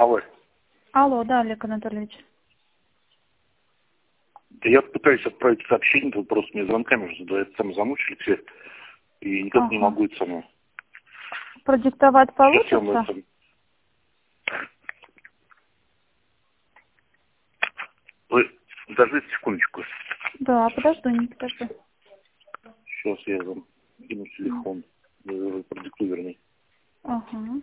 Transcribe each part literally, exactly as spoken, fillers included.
Алло. Алло, да, Олег Анатольевич. Да я пытаюсь отправить сообщение, тут просто мне звонками уже задают, там замучили все, и никак Ага. не могу это самое. Продиктовать Сейчас я вам получится? это... Вы подождите секундочку. Да, подожду, не подожду. Сейчас я вам кину телефон. Э, Продиктую, вернее. Ага.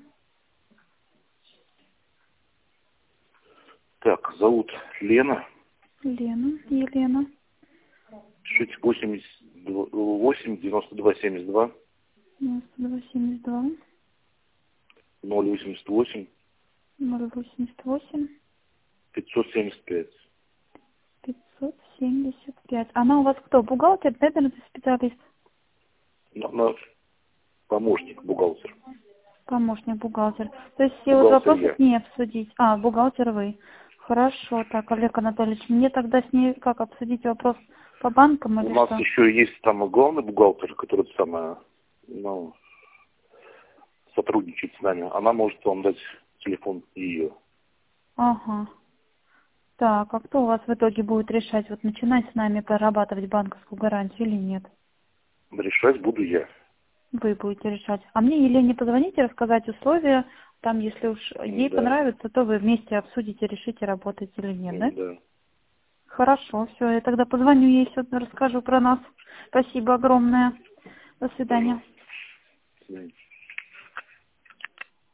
Так, зовут Лена. Лена, Елена. Пишите восемьдесят восемь девяносто два семьдесят два девяносто два семьдесят два ноль восемьдесят восемь ноль восемьдесят восемь пятьсот семьдесят пять. пятьсот семьдесят пять. Она у вас кто? Бухгалтер, тендерный специалист? Она помощник, бухгалтер. Помощник бухгалтер. То есть все вот Бухгалтер вопросы я. с ней обсудить. А, бухгалтер вы. Хорошо. Так, Олег Анатольевич, мне тогда с ней как обсудить вопрос по банкам У или нас что? еще есть там главный бухгалтер, который самое, ну, сотрудничает с нами. Она может вам дать телефон ее. Ага. Так, а кто у вас в итоге будет решать, вот начинать с нами прорабатывать банковскую гарантию или нет? Решать буду я. Вы будете решать. А мне Елене позвоните, рассказать условия. Там, если уж ей Да, понравится, то вы вместе обсудите, решите, работать или нет, да? да. Хорошо, все, я тогда позвоню ей, все расскажу про нас. Спасибо огромное. До свидания. Пожалуйста. До свидания.